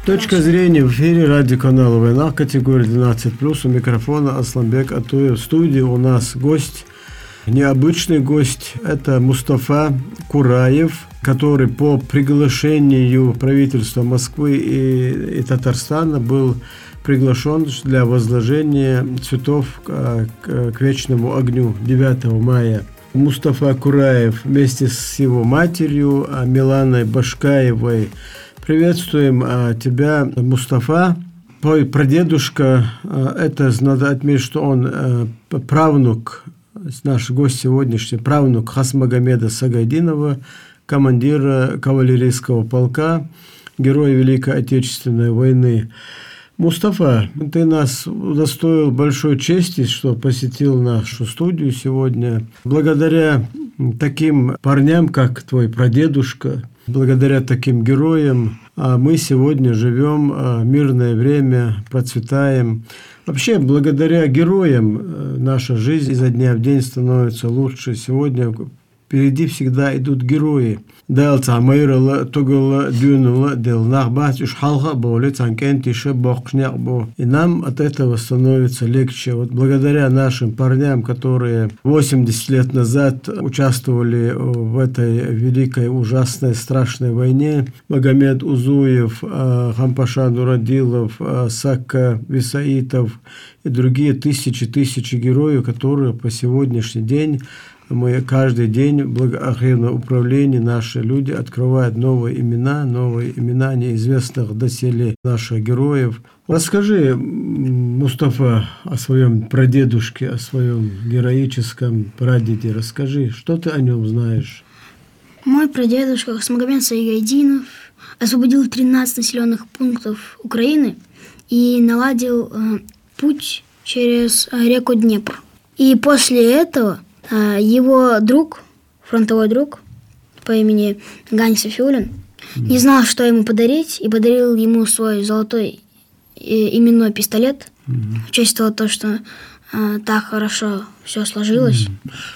Точка зрения в эфире радиоканала «Война», категория 12+. У микрофона Асланбек Атуев. В студии у нас гость, необычный гость. Это Мустафа Кураев, который по приглашению правительства Москвы и Татарстана был приглашен для возложения цветов к вечному огню 9 мая. Мустафа Кураев вместе с его матерью Миланой Башкаевой. Приветствуем тебя, Мустафа. Твой прадедушка, это надо отметить, что он правнук, наш гость сегодняшний, правнук Хасмагомеда Сагайдинова, командира кавалерийского полка, героя Великой Отечественной войны. Мустафа, ты нас удостоил большой чести, что посетил нашу студию сегодня. Благодаря таким парням, как твой прадедушка, благодаря таким героям мы сегодня живем в мирное время, процветаем. Вообще, благодаря героям наша жизнь изо дня в день становится лучше. Сегодня впереди всегда идут герои. Дал цамайрала, тугала, дюнула, дел нахбат, ушхалха, боли, цанкен, тише, бохшняк, бо. И нам от этого становится легче. Вот благодаря нашим парням, которые 80 лет назад участвовали в этой великой, ужасной, страшной войне, Магомед Узуев, Хампаша Нурадилов, Сакка Висаитов и другие тысячи героев, которые по сегодняшний день мы каждый день в благоохранном управлении наши люди открывают новые имена неизвестных доселе наших героев. Расскажи, Мустафа, о своем прадедушке, о своем героическом прадеде. Расскажи, что ты о нем знаешь? Мой прадедушка Хасмагомед Сагайдинов освободил 13 населенных пунктов Украины и наладил путь через реку Днепр. И после этого его друг, фронтовой друг по имени Ганя Софиулин, не знал, что ему подарить, и подарил ему свой золотой именной пистолет в честь того, что так хорошо все сложилось.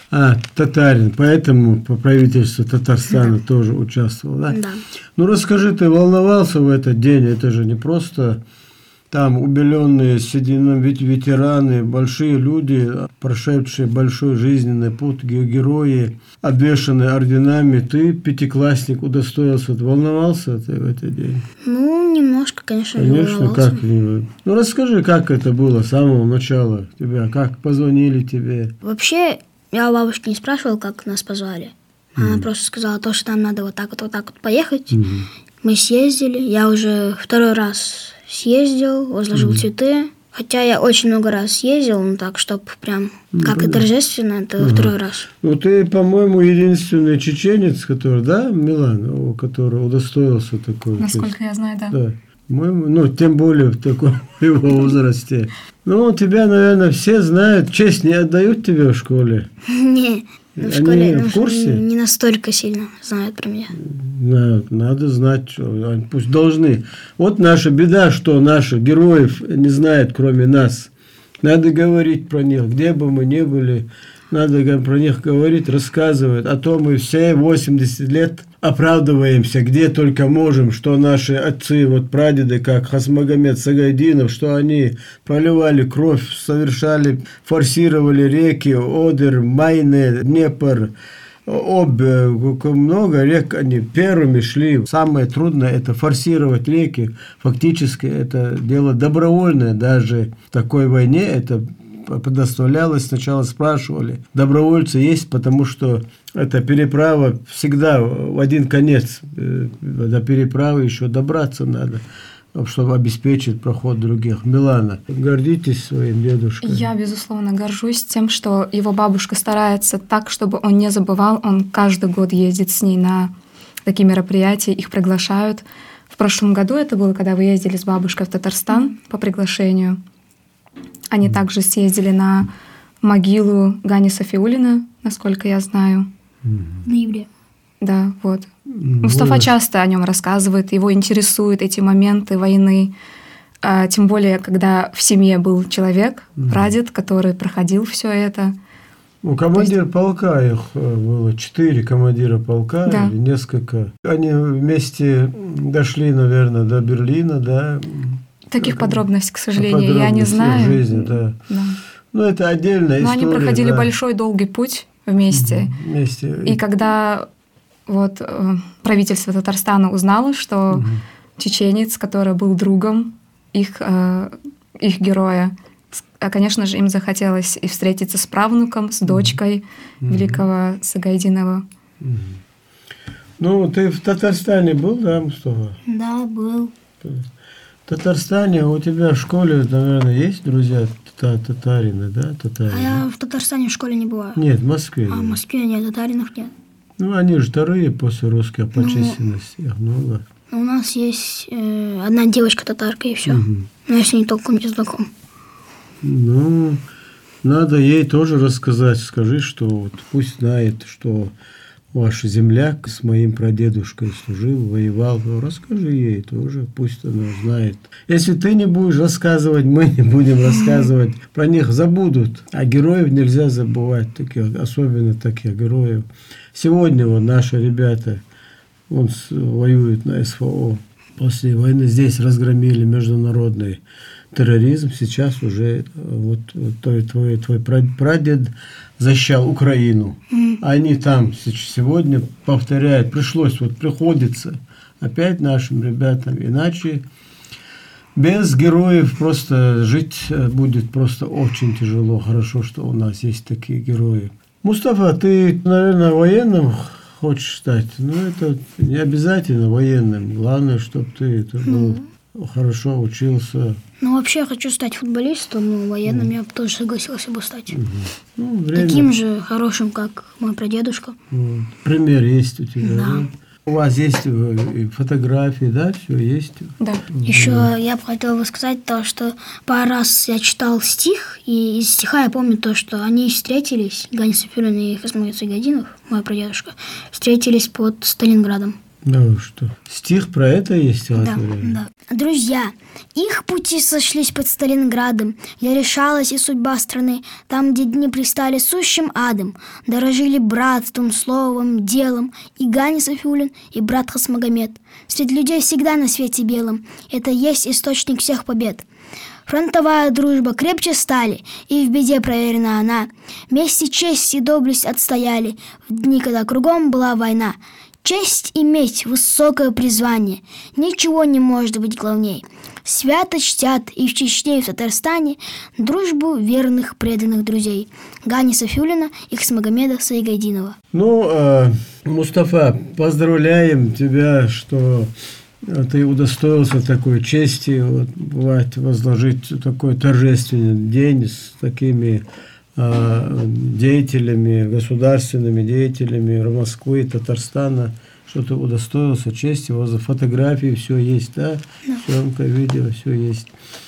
Татарин, поэтому по правительству Татарстана тоже участвовал, да? Да. Ну, расскажи, ты волновался в этот день? Это же не просто там убеленные седином ветераны, большие люди, прошедшие большой жизненный путь, герои, обвешанные орденами. Ты, пятиклассник, удостоился, волновался ты в этот день? Ну, немножко, конечно, волновался. Как? Ну, расскажи, как это было с самого начала тебя, как позвонили тебе? Вообще, я у бабушки не спрашивал, как нас позвали. Она просто сказала, что там надо вот так вот поехать. Мы съездили, я уже второй раз съездил, возложил цветы. Хотя я очень много раз съездил, ну так, чтобы прям как и торжественно, это второй раз. Ну, ты, по-моему, единственный чеченец, который, да, Милан, который удостоился такой. Насколько я знаю, да. Да. Ну, тем более в таком его возрасте. Ну, тебя, наверное, все знают. Честь не отдают тебе в школе? Не, в школе в курсе? Не настолько сильно знают про меня. Надо знать, пусть должны. Вот наша беда, что наших героев не знают, кроме нас. Надо говорить про них, где бы мы ни были. Надо про них говорить, рассказывать. А то мы все 80 лет оправдываемся, где только можем, что наши отцы, вот прадеды, как Хасмагомед Сагайдинов, что они проливали кровь, форсировали реки, Одер, Майне, Днепр, Обь, много рек, они первыми шли. Самое трудное – это форсировать реки. Фактически это дело добровольное. Даже в такой войне это предоставлялось, сначала спрашивали, добровольцы есть, потому что эта переправа всегда в один конец. До переправы еще добраться надо, чтобы обеспечить проход других. Милана, гордитесь своим дедушкой? Я, безусловно, горжусь тем, что его бабушка старается так, чтобы он не забывал. Он каждый год ездит с ней на такие мероприятия, их приглашают. В прошлом году это было, когда вы ездили с бабушкой в Татарстан по приглашению. Они также съездили на могилу Гани Софиулина, насколько я знаю. В ноябре. Да, вот. Мустафа часто о нем рассказывает, его интересуют эти моменты войны. Тем более, когда в семье был человек, прадед, который проходил все это. Ну, командир полка, их было 4 командира полка, Да. или несколько. Они вместе дошли, наверное, до Берлина, да? Таких подробностей, к сожалению, я не Подробности знаю. жизни, да. Да. Ну, это отдельная Но история. они проходили да. большой долгий путь вместе. Вместе. И когда вот правительство Татарстана узнало, что чеченец, который был другом их героя, конечно же, им захотелось и встретиться с правнуком, с дочкой великого Сагайдинова. Ну, ты в Татарстане был, да, Мустафа? Да, был. В Татарстане у тебя в школе, наверное, есть друзья татарины, да? Татарины? А я в Татарстане в школе не бываю. Нет, в Москве. А в Москве нет, татаринов нет. Ну, они же вторые после русских по численности. Их много. У нас есть одна девочка-татарка, и все. Но я с ней толком не знаком. Ну, надо ей тоже рассказать. Скажи, что вот пусть знает, что ваш земляк с моим прадедушкой служил, воевал. Ну, расскажи ей тоже, пусть она знает. Если ты не будешь рассказывать, мы не будем рассказывать. Про них забудут. А героев нельзя забывать, таких, особенно таких героев. Сегодня вот наши ребята воюют на СВО. После войны здесь разгромили международный терроризм. Сейчас уже вот твой прадед защищал Украину. Они там сегодня повторяют, приходится опять нашим ребятам. Иначе без героев просто жить будет просто очень тяжело. Хорошо, что у нас есть такие герои. Мустафа, ты, наверное, военным хочешь стать? Ну, это не обязательно военным. Главное, чтобы ты был хорошо учился. Ну, вообще я хочу стать футболистом, но военным я бы тоже согласился бы стать. Ну, время. Таким же хорошим, как мой прадедушка. Вот. Пример есть у тебя, Да. да? У вас есть и фотографии, да, все есть? Да. Еще я бы хотела бы сказать то, что пару раз я читал стих, и из стиха я помню то, что они встретились, Ганис Сафиуллин и Хасмагомед Сагайдинов, мой прадедушка, встретились под Сталинградом. Да, что? Стих про это есть? Да, да. Друзья, их пути сошлись под Сталинградом, где решалась и судьба страны, там, где дни пристали сущим адом, дорожили братством, словом, делом, и Ганис Сафиуллин, и брат Хасмагомед. Среди людей всегда на свете белом, это есть источник всех побед. Фронтовая дружба крепче стали, и в беде проверена она. Вместе честь и доблесть отстояли в дни, когда кругом была война. Честь иметь высокое призвание, ничего не может быть главней. Свято чтят и в Чечне, и в Татарстане дружбу верных преданных друзей Ганиса Сафиуллина и Хасмагомеда Сагайдинова. Ну, Мустафа, поздравляем тебя, что ты удостоился такой чести, бывает, возложить такой торжественный день с такими деятелями, государственными деятелями Москвы, Татарстана, что ты удостоился чести, у вас фотографии, все есть, да? Съемка, видео, все есть.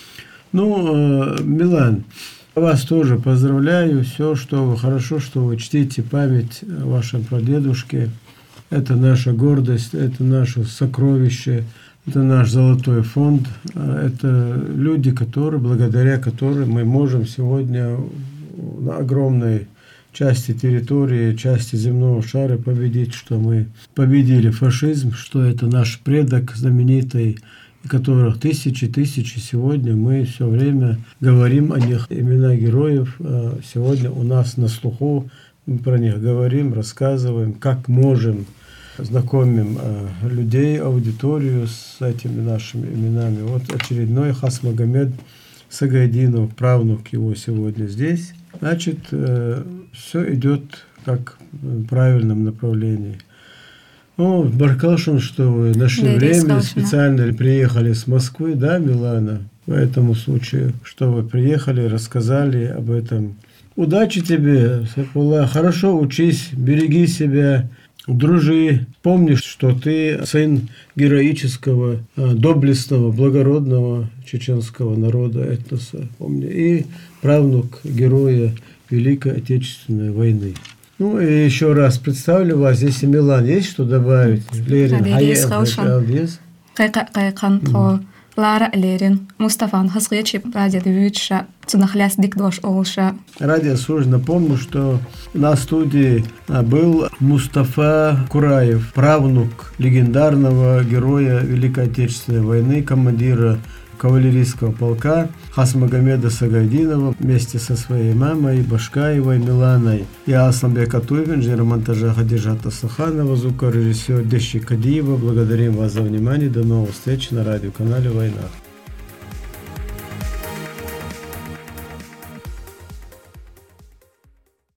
Ну, Милан, вас тоже поздравляю, все, что вы, хорошо, что вы чтите память о вашем прадедушке. Это наша гордость, это наше сокровище, это наш золотой фонд, это люди, благодаря которым мы можем сегодня на огромной части территории, части земного шара победить, что мы победили фашизм, что это наш предок знаменитый, которых тысячи сегодня мы все время говорим о них, имена героев сегодня у нас на слуху, мы про них говорим, рассказываем, как можем, знакомим людей, аудиторию с этими нашими именами. Вот очередной Хасмагомед Сагайдинов, правнук его сегодня здесь. Значит, все идет как в правильном направлении. Ну, Баркалшин, что вы нашли время, специально приехали с Москвы, да, Милана, по этому случаю, что вы приехали, рассказали об этом. Удачи тебе, Сайфулла, хорошо учись, береги себя, дружи, помни, что ты сын героического, доблестного, благородного чеченского народа, этноса, помни, и правнук героя Великой Отечественной войны. Ну и еще раз представлю вас, здесь и Милан, есть что добавить? Лара Лерин, Мустафан Хасречи, прадед Вюча, Цунахляс Дикдош Олша. Ради службы напомню, что на студии был Мустафа Кураев, правнук легендарного героя Великой Отечественной войны, командира кавалерийского полка Хасмагомеда Сагайдинова вместе со своей мамой Башкаевой Миланой и Асламбек Атуев, инженер монтажа Хадижата Саханова, звукорежиссер Дещи Кадиева. Благодарим вас за внимание. До новых встреч на радиоканале «Война».